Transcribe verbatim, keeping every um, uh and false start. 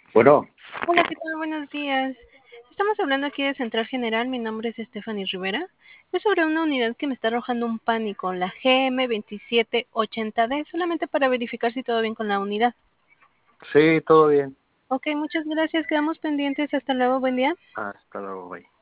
Bueno, Hola, ¿qué tal? Buenos días. Estamos hablando aquí de Central General. Mi nombre es Stephanie Rivera. Es sobre una unidad que me está arrojando un pánico, la G M veintisiete ochenta D, solamente para verificar si todo bien con la unidad. sí, todo bien. Ok, muchas gracias. Quedamos pendientes. Hasta luego. Buen día. Hasta luego, bye.